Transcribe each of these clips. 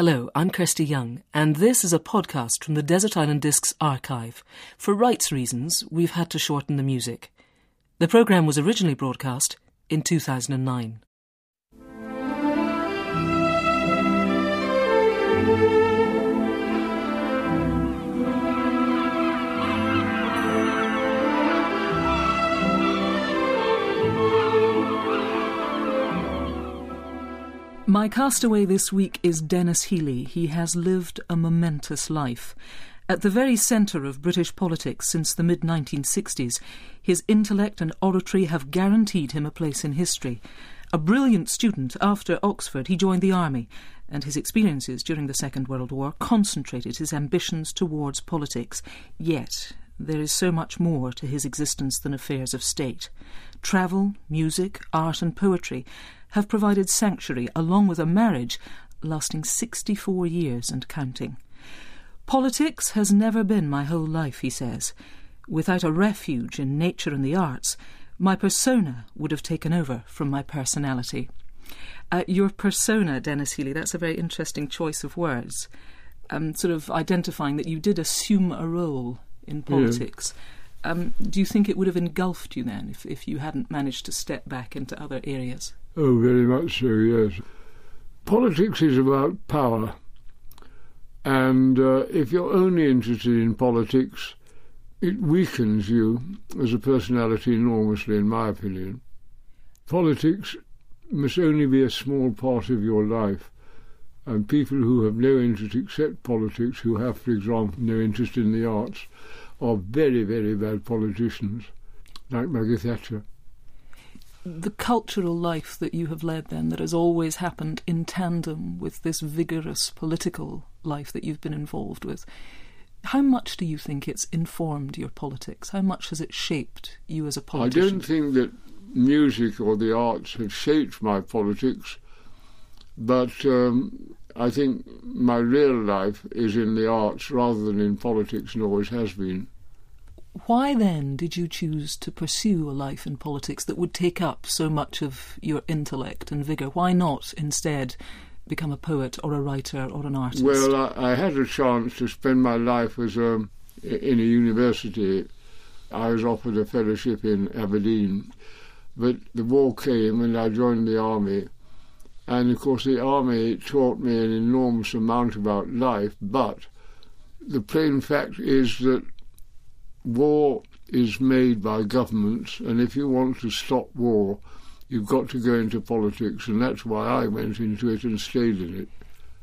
Hello, I'm Kirsty Young, and this is a podcast from the Desert Island Discs archive. For rights reasons, we've had to shorten the music. The programme was originally broadcast in 2009. My castaway this week is Denis Healey. He has lived a momentous life. At the very centre of British politics since the mid-1960s, his intellect and oratory have guaranteed him a place in history. A brilliant student, after Oxford he joined the army, and his experiences during the Second World War concentrated his ambitions towards politics. Yet there is so much more to his existence than affairs of state. Travel, music, art and poetry have provided sanctuary along with a marriage lasting 64 years and counting. Politics has never been my whole life, he says. Without a refuge in nature and the arts, my persona would have taken over from my personality. Your persona, Denis Healey, that's a very interesting choice of words. Sort of identifying that you did assume a role in politics. Yeah. Do you think it would have engulfed you then if you hadn't managed to step back into other areas? Oh, very much so, yes. Politics is about power. And if you're only interested in politics, it weakens you as a personality enormously, in my opinion. Politics must only be a small part of your life. And people who have no interest except politics, who have, for example, no interest in the arts, are very, very bad politicians, like Maggie Thatcher. The cultural life that you have led, then, that has always happened in tandem with this vigorous political life that you've been involved with, how much do you think it's informed your politics? How much has it shaped you as a politician? I don't think that music or the arts have shaped my politics, but I think my real life is in the arts rather than in politics, and always has been. Why then did you choose to pursue a life in politics that would take up so much of your intellect and vigour? Why not instead become a poet or a writer or an artist? Well, I had a chance to spend my life as in a university. I was offered a fellowship in Aberdeen, but the war came and I joined the army. And of course the army taught me an enormous amount about life, but the plain fact is that war is made by governments, and if you want to stop war, you've got to go into politics, and that's why I went into it and stayed in it.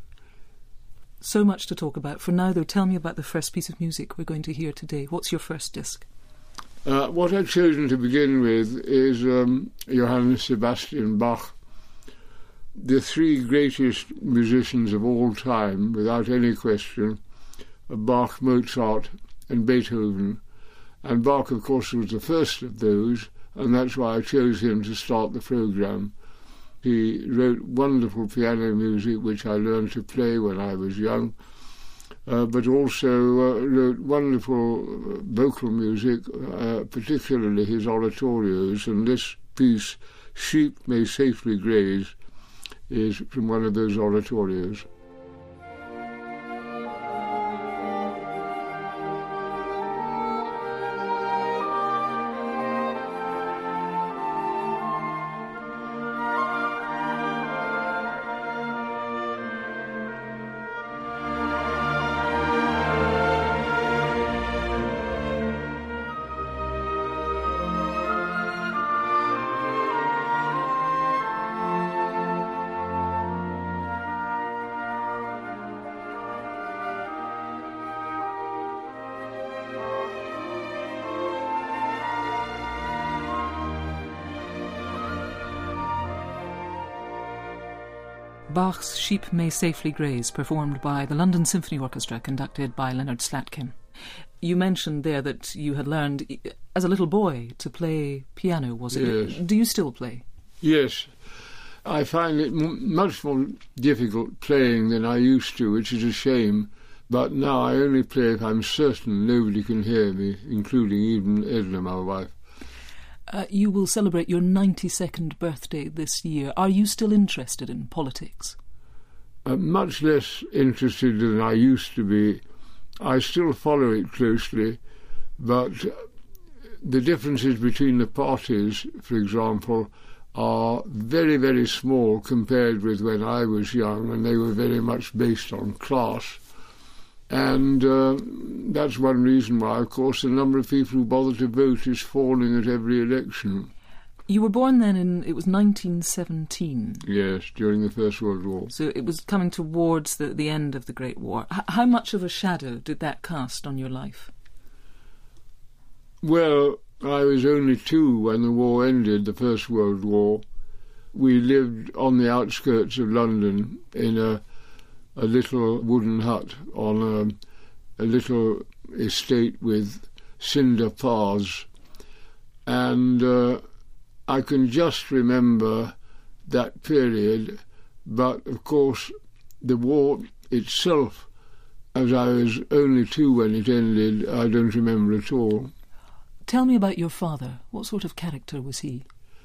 So much to talk about. For now, though, tell me about the first piece of music we're going to hear today. What's your first disc? What I've chosen to begin with is Johann Sebastian Bach. The three greatest musicians of all time, without any question, are Bach, Mozart and Beethoven. And Bach, of course, was the first of those, and that's why I chose him to start the programme. He wrote wonderful piano music, which I learned to play when I was young, but also wrote wonderful vocal music, particularly his oratorios, and this piece, Sheep May Safely Graze, is from one of those oratorios. Bach's Sheep May Safely Graze, performed by the London Symphony Orchestra, conducted by Leonard Slatkin. You mentioned there that you had learned, as a little boy, to play piano, was it? Yes. Do you still play? Yes. I find it much more difficult playing than I used to, which is a shame. But now I only play if I'm certain nobody can hear me, including even Edna, my wife. You will celebrate your 92nd birthday this year. Are you still interested in politics? much less interested than I used to be. I still follow it closely, but the differences between the parties, for example, are very, very small compared with when I was young, and they were very much based on class. And that's one reason why, of course, the number of people who bother to vote is falling at every election. You were born then it was 1917. Yes, during the First World War. So it was coming towards the end of the Great War. How much of a shadow did that cast on your life? Well, I was only 2 when the war ended, the First World War. We lived on the outskirts of London in a little wooden hut on a little estate with cinder paths. And I can just remember that period, but of course the war itself, as I was only 2 when it ended, I don't remember at all. Tell me about your father. What sort of character was he?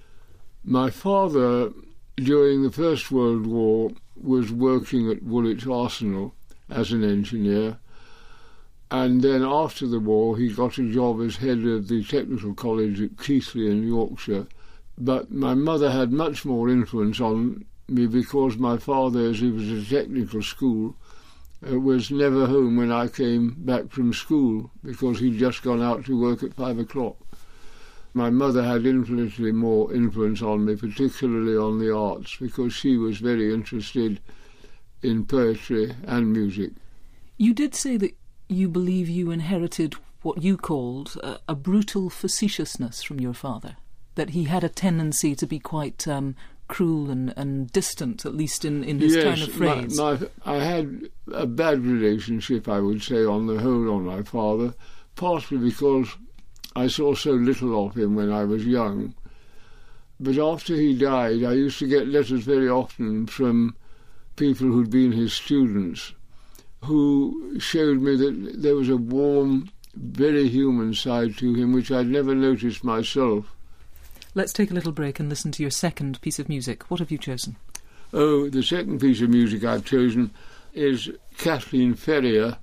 My father, during the First World War, was working at Woolwich Arsenal as an engineer, and then after the war he got a job as head of the Technical College at Keighley in Yorkshire. But my mother had much more influence on me because my father, as he was at a technical school, was never home when I came back from school because he'd just gone out to work at 5 o'clock. My mother had infinitely more influence on me, particularly on the arts, because she was very interested in poetry and music. You did say that you believe you inherited what you called a brutal facetiousness from your father, that he had a tendency to be quite cruel and distant, at least in his turn of phrase. I had a bad relationship, I would say, on the whole, on my father, partly because I saw so little of him when I was young. But after he died, I used to get letters very often from people who'd been his students, who showed me that there was a warm, very human side to him, which I'd never noticed myself. Let's take a little break and listen to your second piece of music. What have you chosen? Oh, the second piece of music I've chosen is Kathleen Ferrier.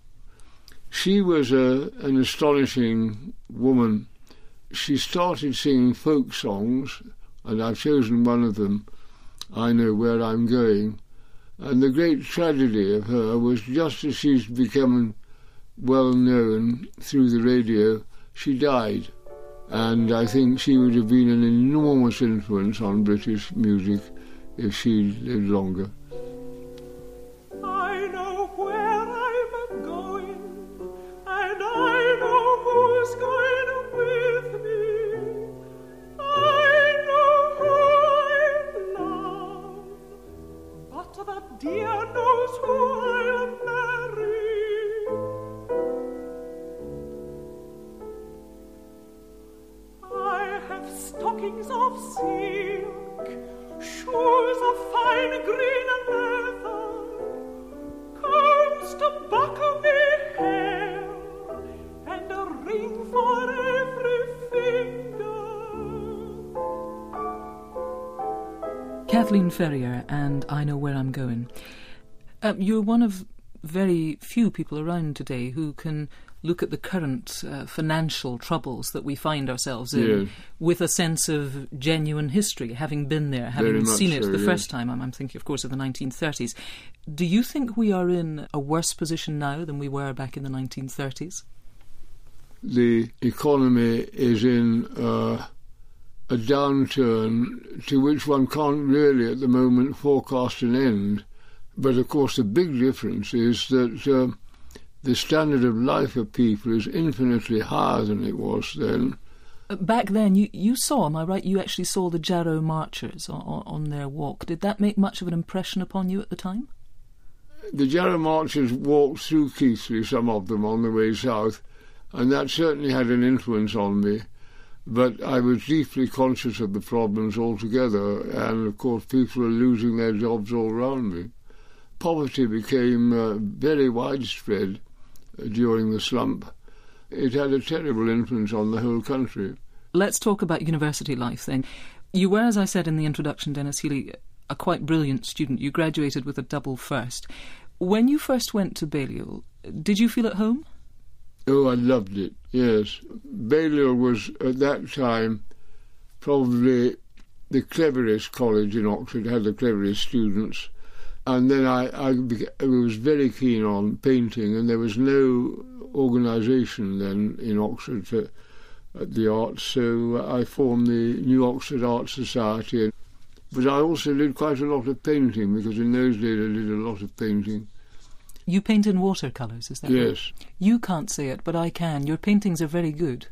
She was an astonishing woman. She started singing folk songs, and I've chosen one of them, I Know Where I'm Going. And the great tragedy of her was just as she's become well known through the radio, she died. And I think she would have been an enormous influence on British music if she lived longer. I know where I'm going, and I know who's going with me. I know who I love, but the dear knows who I'll marry. I have stockings of silk, shoes of fine green leather, combs to buckle me hair, and a ring for every finger. Kathleen Ferrier and I Know Where I'm Going. You're one of very few people around today who can look at the current financial troubles that we find ourselves in with a sense of genuine history, having been there, having seen it the first time. I'm thinking, of course, of the 1930s. Do you think we are in a worse position now than we were back in the 1930s? The economy is in a downturn to which one can't really at the moment forecast an end. But of course the big difference is that the standard of life of people is infinitely higher than it was then. Back then, you saw, am I right, you actually saw the Jarrow Marchers on their walk. Did that make much of an impression upon you at the time? The Jarrow Marchers walked through Keighley, some of them, on the way south, and that certainly had an influence on me. But I was deeply conscious of the problems altogether, and of course people were losing their jobs all around me. Poverty became very widespread during the slump. It had a terrible influence on the whole country. Let's talk about university life then. You were, as I said in the introduction, Denis Healey, a quite brilliant student. You graduated with a double first. When you first went to Balliol, did you feel at home? Oh, I loved it, yes. Balliol was, at that time, probably the cleverest college in Oxford, had the cleverest students. And then I was very keen on painting, and there was no organisation then in Oxford for the arts, so I formed the New Oxford Art Society. But I also did quite a lot of painting, because in those days I did a lot of painting. You paint in watercolours, is that right? Yes. You can't say it, but I can. Your paintings are very good.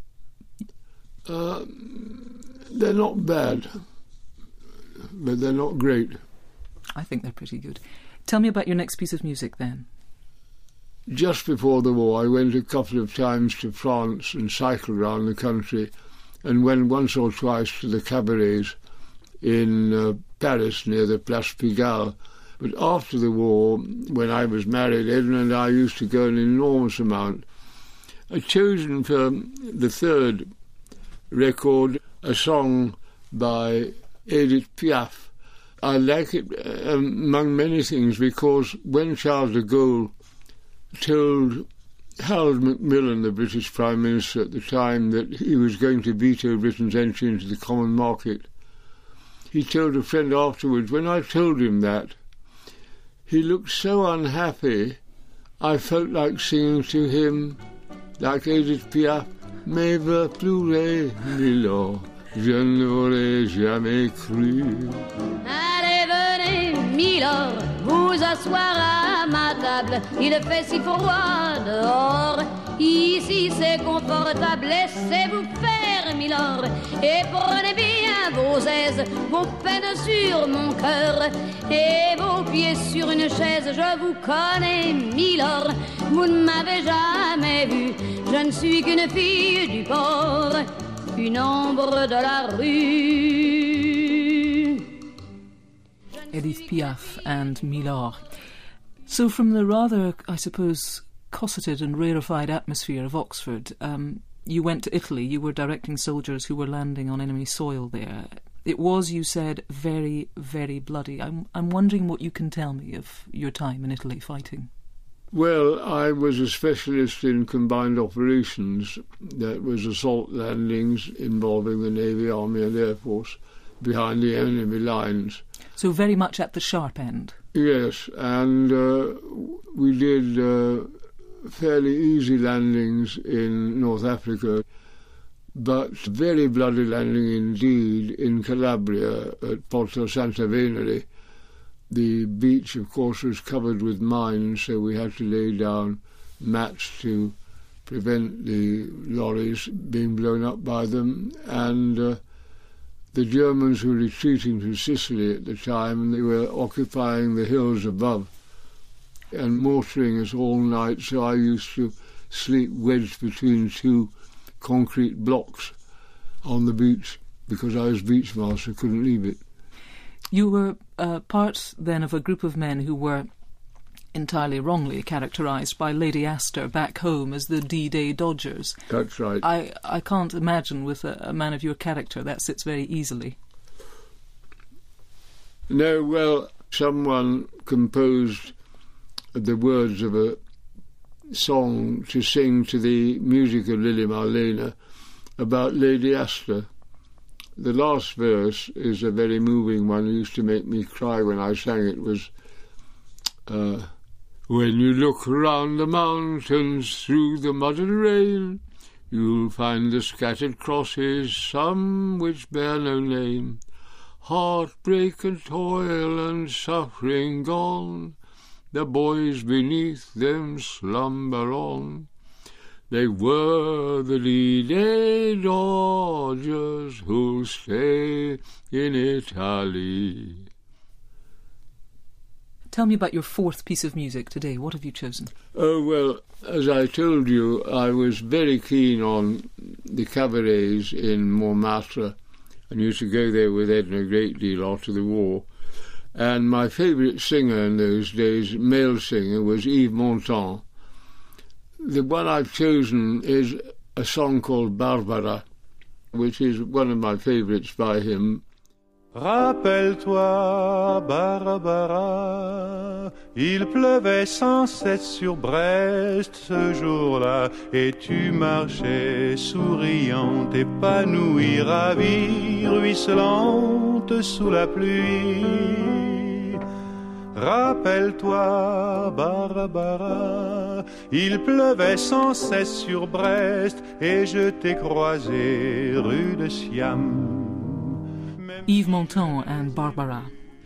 They're not bad, but they're not great. I think they're pretty good. Tell me about your next piece of music, then. Just before the war, I went a couple of times to France and cycled around the country, and went once or twice to the cabarets in Paris near the Place Pigalle. But after the war, when I was married, Edna and I used to go an enormous amount. I'd chosen for the third record a song by Edith Piaf. I like it among many things because when Charles de Gaulle told Harold Macmillan, the British Prime Minister at the time, that he was going to veto Britain's entry into the common market, he told a friend afterwards, when I told him that, he looked so unhappy, I felt like singing to him, like Edith Piaf, Mais va pleurer, Milord, je n'aurais jamais cru. Allez, venez, Milord, vous asseoir à ma table. Il fait si froid dehors. Ici c'est confortable, laissez-vous faire, Milord. Et prenez bien vos aises, vos peines sur mon cœur. Et vos pieds sur une chaise, je vous connais, Milord. Vous ne m'avez jamais vu, je ne suis qu'une fille du port, une ombre de la rue. Edith Piaf and Milord. So from the rather, I suppose, cosseted and rarefied atmosphere of Oxford, you went to Italy. You were directing soldiers who were landing on enemy soil there. It was, you said, very, very bloody. I'm wondering what you can tell me of your time in Italy fighting. Well, I was a specialist in combined operations. That was assault landings involving the Navy, Army and Air Force behind the enemy lines. So very much at the sharp end. Yes, and we did fairly easy landings in North Africa, but very bloody landing indeed in Calabria at Porto Santa Venere. The beach, of course, was covered with mines, so we had to lay down mats to prevent the lorries being blown up by them. And the Germans were retreating to Sicily at the time, and they were occupying the hills above and mortaring us all night, so I used to sleep wedged between two concrete blocks on the beach because I was beach master, couldn't leave it. You were part, then, of a group of men who were entirely wrongly characterised by Lady Astor back home as the D-Day Dodgers. That's right. I can't imagine with a man of your character that sits very easily. No, well, someone composed the words of a song to sing to the music of Lili Marlene about Lady Astor. The last verse is a very moving one. It used to make me cry when I sang it. Was when you look round the mountains through the mud and rain, you'll find the scattered crosses, some which bear no name. Heartbreak and toil and suffering gone, the boys beneath them slumber on. They were the D-Day Dodgers who'll stay in Italy. Tell me about your fourth piece of music today. What have you chosen? Oh, well, as I told you, I was very keen on the cabarets in Montmartre and used to go there with Edna a great deal after the war. And my favourite singer in those days, male singer, was Yves Montand. The one I've chosen is a song called Barbara, which is one of my favourites by him. Rappelle-toi, Barbara, il pleuvait sans cesse sur Brest ce jour-là, et tu marchais souriante, épanouie, ravie, ruisselante sous la pluie. Rappelle-toi, Barbara, il pleuvait sans cesse sur Brest, et je t'ai croisé rue de Siam. Yves Montand and Barbara.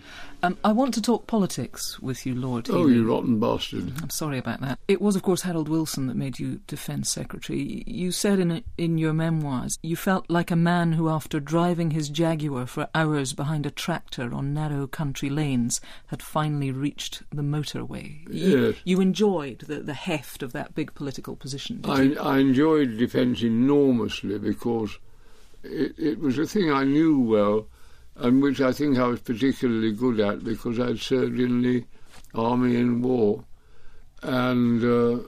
I want to talk politics with you, Lord Healy. Oh, you rotten bastard. I'm sorry about that. It was, of course, Harold Wilson that made you Defence Secretary. You said in your memoirs you felt like a man who, after driving his Jaguar for hours behind a tractor on narrow country lanes, had finally reached the motorway. Yes. You enjoyed the heft of that big political position, did you? I enjoyed defence enormously because it was a thing I knew well, and which I think I was particularly good at because I'd served in the army in war. And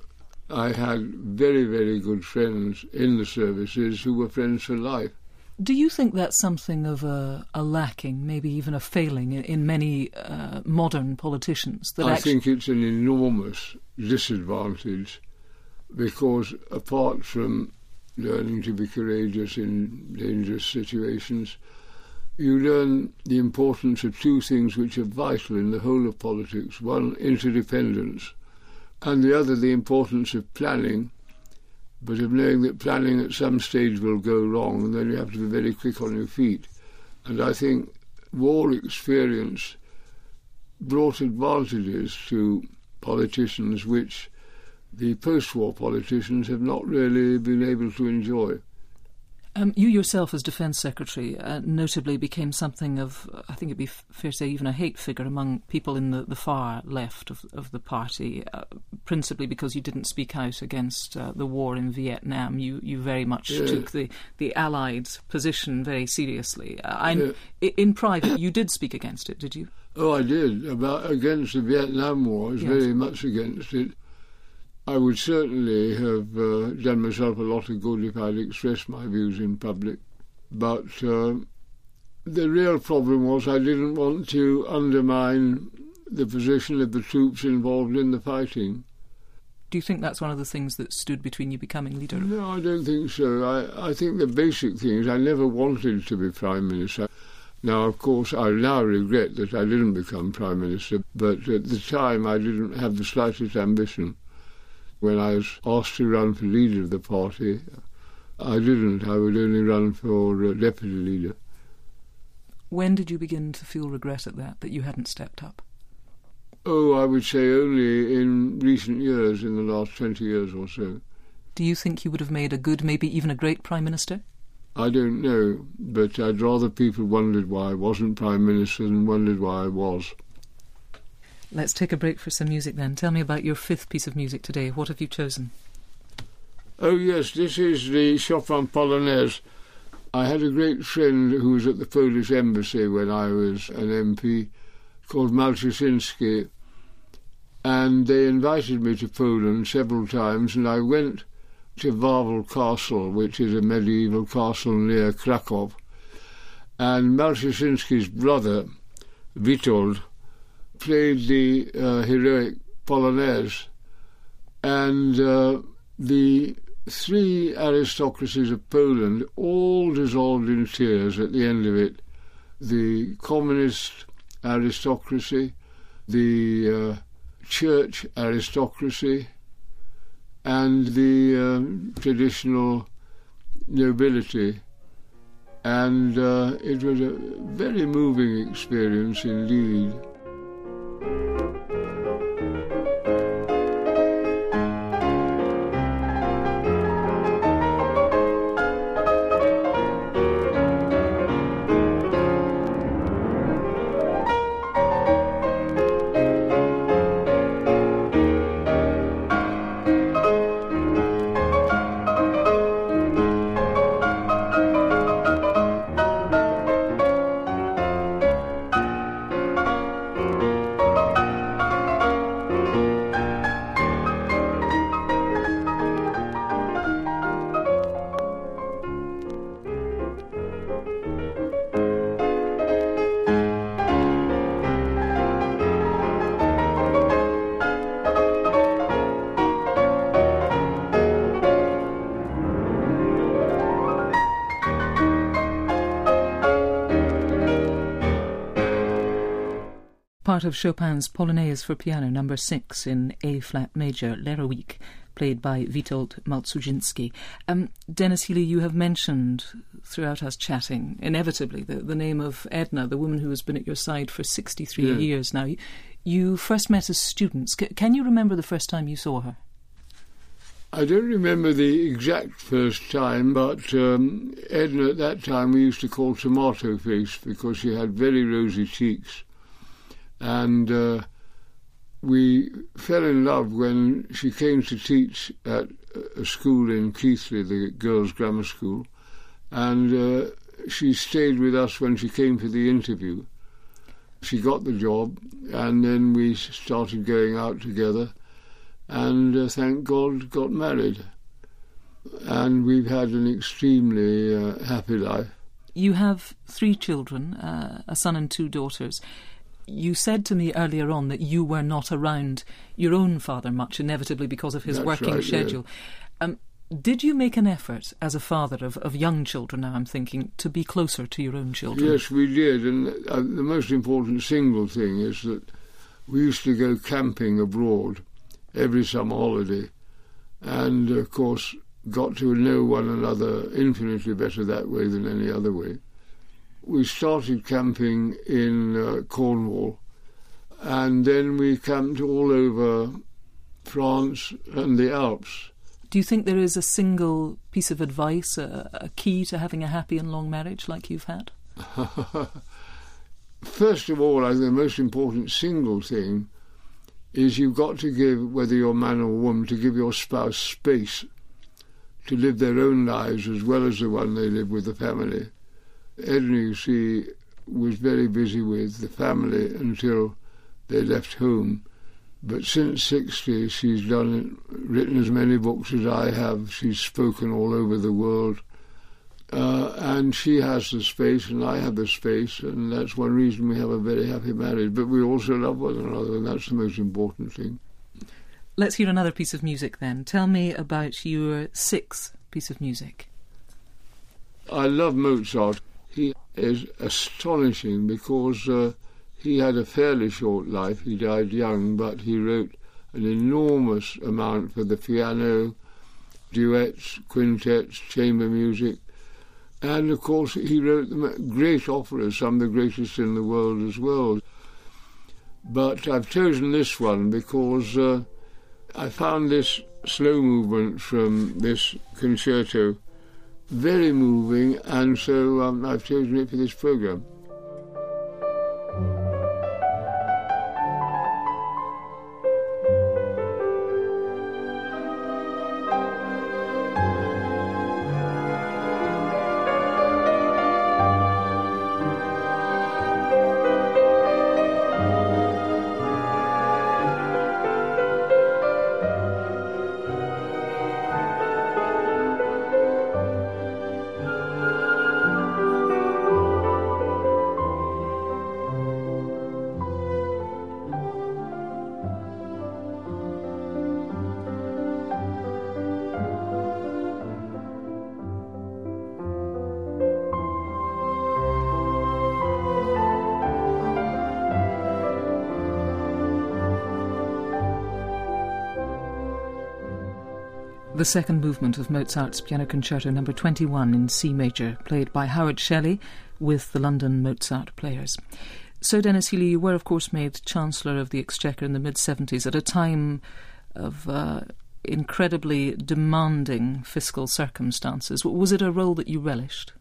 I had very, very good friends in the services who were friends for life. Do you think that's something of a lacking, maybe even a failing in many modern politicians? I think it's an enormous disadvantage because apart from learning to be courageous in dangerous situations, you learn the importance of two things which are vital in the whole of politics. One, interdependence, and the other, the importance of planning, but of knowing that planning at some stage will go wrong, and then you have to be very quick on your feet. And I think war experience brought advantages to politicians which the post-war politicians have not really been able to enjoy. You yourself, as Defence Secretary, notably became something of, I think it'd be fair to say, even a hate figure among people in the far left of the party, principally because you didn't speak out against the war in Vietnam. You very much took the Allied position very seriously. In private, you did speak against it, did you? Oh, I did. Against the Vietnam War. I was very much against it. I would certainly have done myself a lot of good if I'd expressed my views in public. But the real problem was I didn't want to undermine the position of the troops involved in the fighting. Do you think that's one of the things that stood between you becoming leader? No, I don't think so. I think the basic thing is I never wanted to be Prime Minister. Now, of course, I now regret that I didn't become Prime Minister, but at the time I didn't have the slightest ambition. When I was asked to run for leader of the party, I didn't. I would only run for deputy leader. When did you begin to feel regret at that you hadn't stepped up? Oh, I would say only in recent years, in the last 20 years or so. Do you think you would have made a good, maybe even a great Prime Minister? I don't know, but I'd rather people wondered why I wasn't Prime Minister than wondered why I was. Let's take a break for some music then. Tell me about your fifth piece of music today. What have you chosen? Oh yes, this is the Chopin Polonaise. I had a great friend who was at the Polish embassy when I was an MP, called Malczynski, and they invited me to Poland several times, and I went to Wawel Castle, which is a medieval castle near Krakow, and Malczynski's brother, Witold, played the heroic Polonaise, and the three aristocracies of Poland all dissolved in tears at the end of it. The communist aristocracy, the church aristocracy, and the traditional nobility. And it was a very moving experience indeed. part of Chopin's Polonaise for piano number 6 in A-flat major, L'Héroïque, played by Witold Malczynski. Denis Healey, you have mentioned throughout us chatting, inevitably, the name of Edna, the woman who has been at your side for 63 years now. You first met as students. Can you remember the first time you saw her? I don't remember the exact first time, but Edna at that time we used to call Tomato Face because she had very rosy cheeks. And we fell in love when she came to teach at a school in Keighley, the girls' grammar school. And she stayed with us when she came for the interview. She got the job, and then we started going out together. And thank God got married. And we've had an extremely happy life. You have 3 children, a son and 2 daughters. You said to me earlier on that you were not around your own father much, inevitably because of his working schedule. Yeah. Did you make an effort as a father of young children, now I'm thinking, to be closer to your own children? Yes, we did. And the most important single thing is that we used to go camping abroad every summer holiday, and of course got to know one another infinitely better that way than any other way. We started camping in Cornwall, and then we camped all over France and the Alps. Do you think there is a single piece of advice, a key to having a happy and long marriage like you've had? First of all, I think the most important single thing is you've got to give, whether you're man or woman, to give your spouse space to live their own lives as well as the one they live with the family. Edna, you see, was very busy with the family until they left home. But since 60, she's written as many books as I have. She's spoken all over the world. And she has the space and I have the space, and that's one reason we have a very happy marriage. But we also love one another, and that's the most important thing. Let's hear another piece of music then. Tell me about your 6th piece of music. I love Mozart. He is astonishing because he had a fairly short life. He died young, but he wrote an enormous amount for the piano, duets, quintets, chamber music. And, of course, he wrote great operas, some of the greatest in the world as well. But I've chosen this one because I found this slow movement from this concerto very moving, and so I've chosen it for this programme. The second movement of Mozart's Piano Concerto number 21 in C major, played by Howard Shelley with the London Mozart Players. So, Denis Healey, you were, of course, made Chancellor of the Exchequer in the mid-70s at a time of incredibly demanding fiscal circumstances. Was it a role that you relished?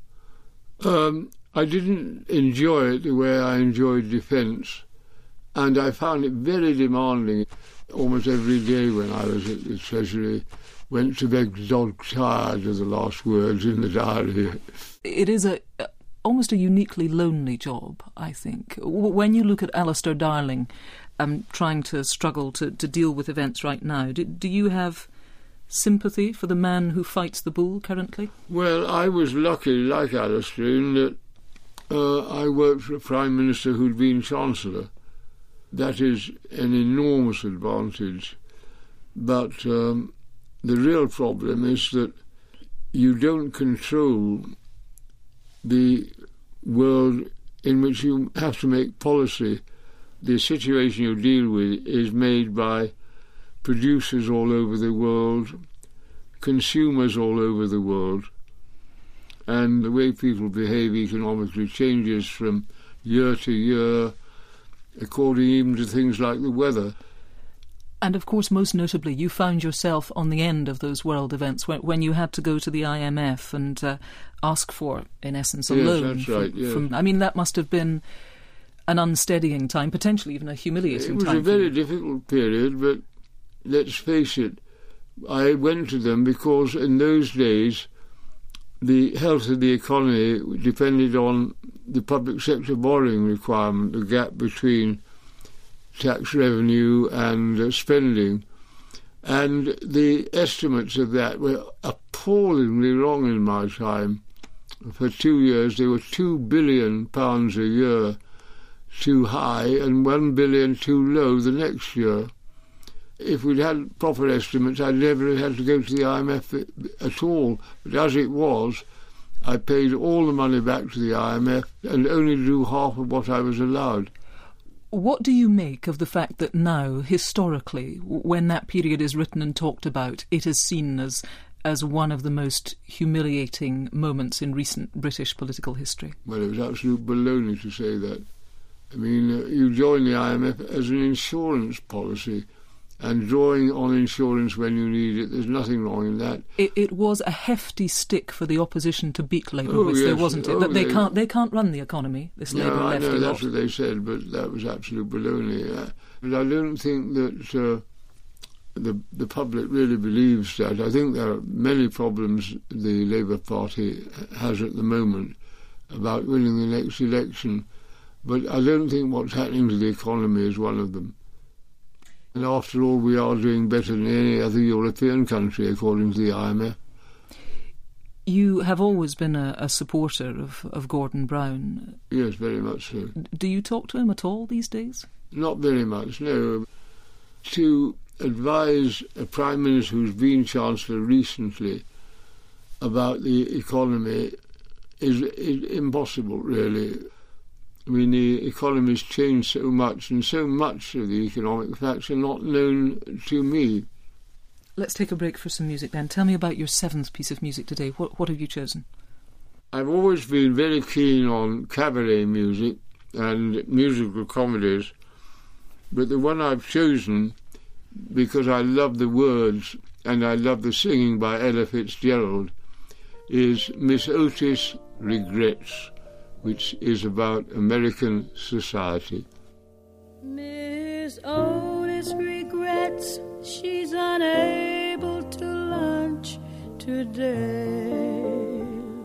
I didn't enjoy it the way I enjoyed defence, and I found it very demanding. Almost every day when I was at the Treasury, went to bed dog-tired of the last words in the diary. It is almost a uniquely lonely job, I think. When you look at Alistair Darling trying to struggle to deal with events right now, do you have sympathy for the man who fights the bull currently? Well, I was lucky, like Alistair, in that I worked for a Prime Minister who'd been Chancellor. That is an enormous advantage. But the real problem is that you don't control the world in which you have to make policy. the situation you deal with is made by producers all over the world, consumers all over the world, and the way people behave economically changes from year to year, according even to things like the weather. And of course, most notably, you found yourself on the end of those world events when you had to go to the IMF and ask for, in essence, a loan. Yes, that's right, yes. I mean, that must have been an unsteadying time, potentially even a humiliating time. It was a very difficult period, but let's face it, I went to them because in those days the health of the economy depended on the public sector borrowing requirement, the gap between tax revenue and spending. And the estimates of that were appallingly wrong in my time. For 2 years they were £2 billion a year too high and £1 billion too low the next year. If we'd had proper estimates, I'd never have had to go to the IMF at all. But as it was, I paid all the money back to the IMF and only drew half of what I was allowed. What do you make of the fact that now, historically, when that period is written and talked about, it is seen as one of the most humiliating moments in recent British political history? Well, it was absolute baloney to say that. I mean, you join the IMF as an insurance policy, and drawing on insurance when you need it, there's nothing wrong in that. It was a hefty stick for the opposition to beat Labour with, there wasn't it? That they can't run the economy, this Labour lefty lot. I know that's what they said, but that was absolute baloney. But I don't think that the public really believes that. I think there are many problems the Labour Party has at the moment about winning the next election, but I don't think what's happening to the economy is one of them. And after all, we are doing better than any other European country, according to the IMF. You have always been a supporter of Gordon Brown. Yes, very much so. Do you talk to him at all these days? Not very much, no. To advise a Prime Minister who's been Chancellor recently about the economy is impossible, really. I mean, the economy's changed so much, and so much of the economic facts are not known to me. Let's take a break for some music then. Tell me about your seventh piece of music today. What have you chosen? I've always been very keen on cabaret music and musical comedies, but the one I've chosen, because I love the words and I love the singing by Ella Fitzgerald, is Miss Otis Regrets, which is about American society. Miss Otis regrets she's unable to lunch today.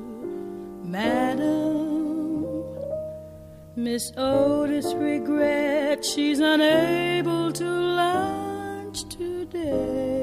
Madam, Miss Otis regrets she's unable to lunch today.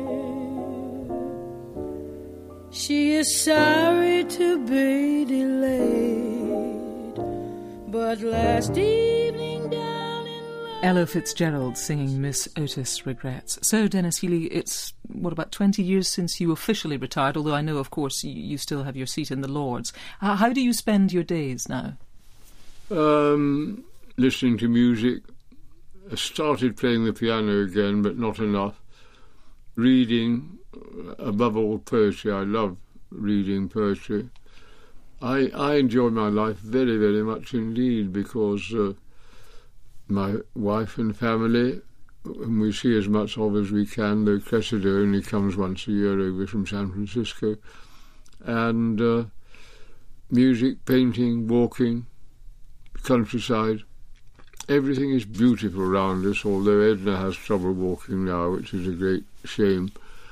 She is sorry to be delayed, but last evening down in London... Ella Fitzgerald singing Miss Otis Regrets. So, Denis Healey, it's, about 20 years since you officially retired, although I know, of course, you still have your seat in the Lords. How do you spend your days now? Listening to music. I started playing the piano again, but not enough. Reading, above all poetry. I love reading poetry. I enjoy my life very, very much indeed, because my wife and family, whom we see as much of as we can, though Cressida only comes once a year over from San Francisco, and music, painting, walking, countryside. Everything is beautiful around us, although Edna has trouble walking now, which is a great shame.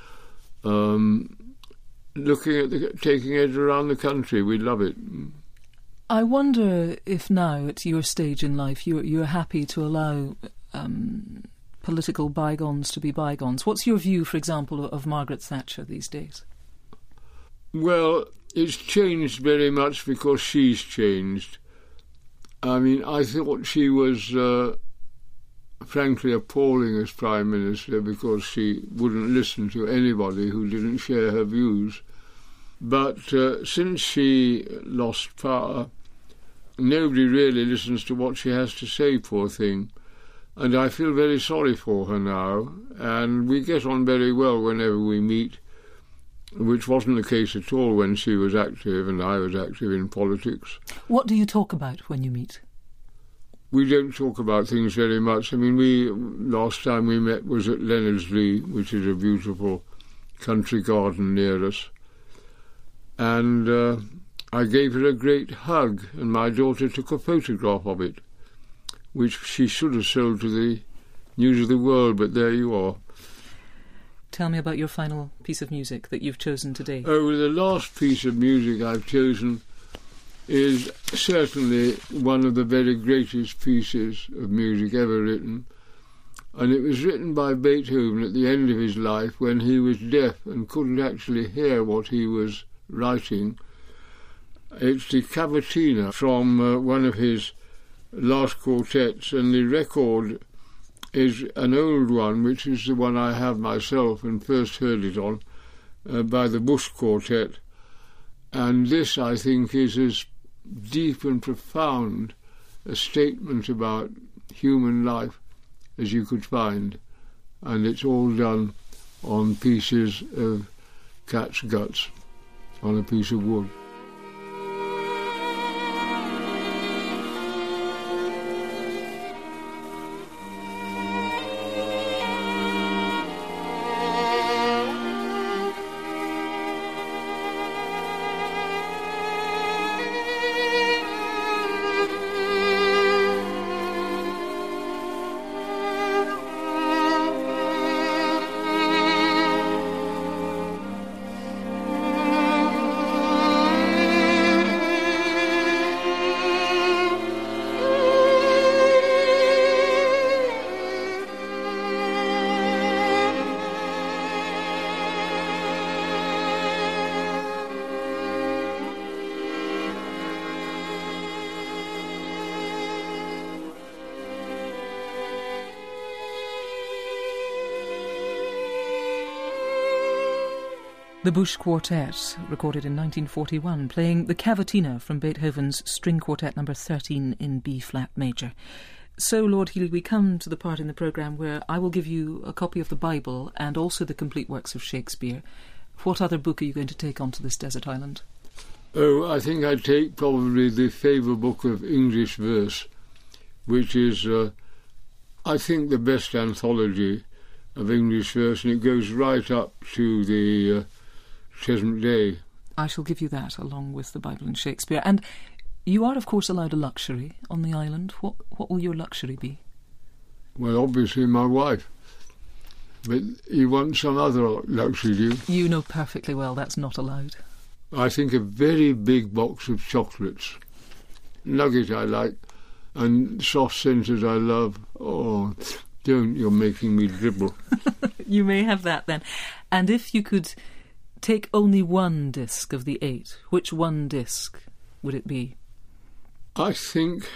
Looking at taking Edna around the country, we love it. I wonder if now, at your stage in life, you're happy to allow political bygones to be bygones. What's your view, for example, of Margaret Thatcher these days? Well, it's changed very much because she's changed. I mean, I thought she was frankly appalling as Prime Minister, because she wouldn't listen to anybody who didn't share her views. But since she lost power, nobody really listens to what she has to say, poor thing. And I feel very sorry for her now, and we get on very well whenever we meet, which wasn't the case at all when she was active and I was active in politics. What do you talk about when you meet? We don't talk about things very much. I mean, last time we met was at Leonardslee, which is a beautiful country garden near us. And I gave her a great hug, and my daughter took a photograph of it, which she should have sold to the News of the World, but there you are. Tell me about your final piece of music that you've chosen today. Oh, the last piece of music I've chosen is certainly one of the very greatest pieces of music ever written. And it was written by Beethoven at the end of his life when he was deaf and couldn't actually hear what he was writing. It's the Cavatina from one of his last quartets, and the record is an old one, which is the one I have myself and first heard it on, by the Bush Quartet. And this, I think, is as deep and profound a statement about human life as you could find. And it's all done on pieces of cat's guts, on a piece of wood. The Bush Quartet, recorded in 1941, playing the Cavatina from Beethoven's String Quartet number 13 in B-flat major. So, Lord Healy, we come to the part in the programme where I will give you a copy of the Bible and also the complete works of Shakespeare. What other book are you going to take onto this desert island? Oh, I think I'd take probably the Faber Book of English Verse, which is, I think, the best anthology of English verse, and it goes right up to the present day. I shall give you that, along with the Bible and Shakespeare. And you are, of course, allowed a luxury on the island. What will your luxury be? Well, obviously my wife. But you want some other luxury, do you? You know perfectly well that's not allowed. I think a very big box of chocolates. Nugget I like, and soft centres I love. Oh, don't, you're making me dribble. You may have that then. And if you could take only one disc of the 8, which one disc would it be? I think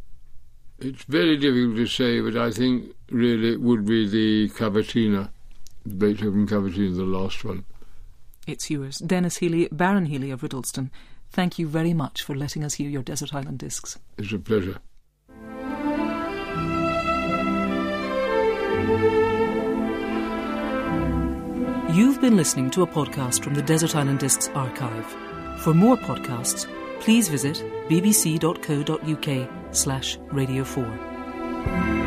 it's very difficult to say, but I think really it would be the Cavatina, Beethoven Cavatina, the last one. It's yours. Denis Healy, Baron Healy of Riddleston, thank you very much for letting us hear your Desert Island Discs. It's a pleasure. You've been listening to a podcast from the Desert Island Discs archive. For more podcasts, please visit bbc.co.uk/Radio 4.